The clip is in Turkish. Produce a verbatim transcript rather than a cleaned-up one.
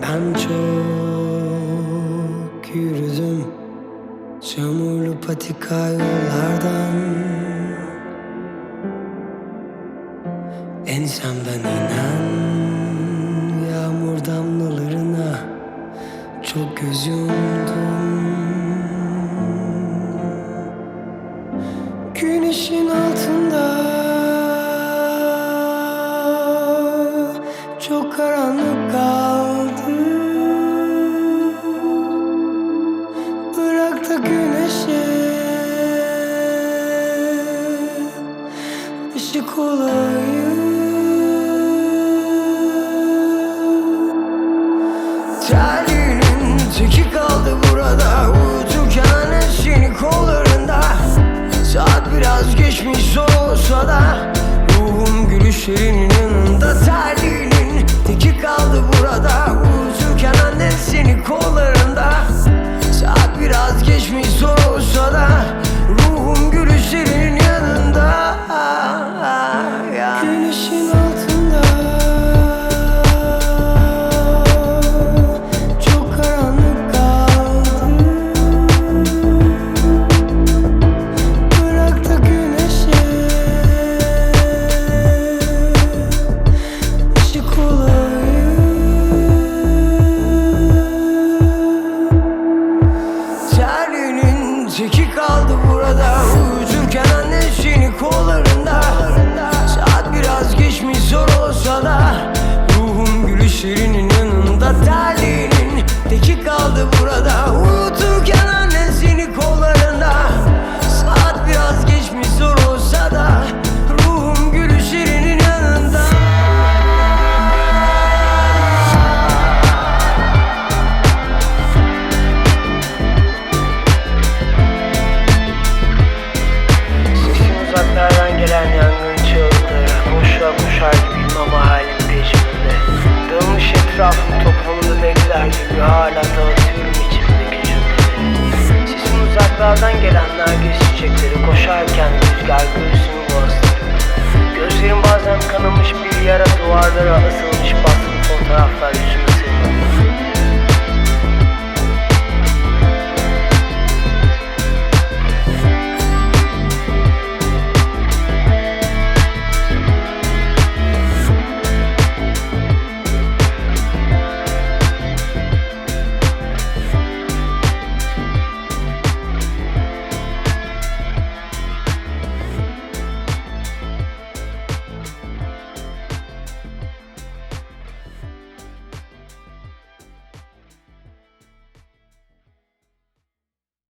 Ben çok yürüdüm çamurlu patika yollardan, ensemden inen yağmur damlalarına çok göz yumdum. Güneşin altında çok karanlık kaldı. Bırak da güneşe ışık olayım. Terliğinin teki kaldı burada, uyuturken esini kollarında. Saat biraz geçmiş soğusa da ruhum gülüşlerinin yanında. Terliğinin teki kaldı burada, uyuturken annen seni kollarında. Saat biraz geçmiş soğusa da ruhum gülüşlerinin yanında. Güneşin altında çok karanlık kaldı. Bırak da güneşe ışık olayım. Terliğinin teki kaldı burada, uyuturken annesini kollarında. Saat biraz geçmiş zor olsa da ruhum gülüşlerinin yanında. Terliğinin teki kaldı burada, uyuturken annesini kollarında. Saat biraz geçmiş zor olsa da ruhum gülüşlerinin yanında. Sesim uzaklardan gelen yangın çığlıkları. Boşluğa koşar gibiyim ama halim peşimde. Dağılmış etrafım toplumda bekler gibi, hala dağıtıyorum içimdeki cümleleri. Sesim uzaklardan gelen nergis çiçekleri. Koşarken rüzgar göğsümü bastırıyor. Gözlerim bazen kanamış bir yara, duvarlara asılmış baskın fotoğraflar yüzümü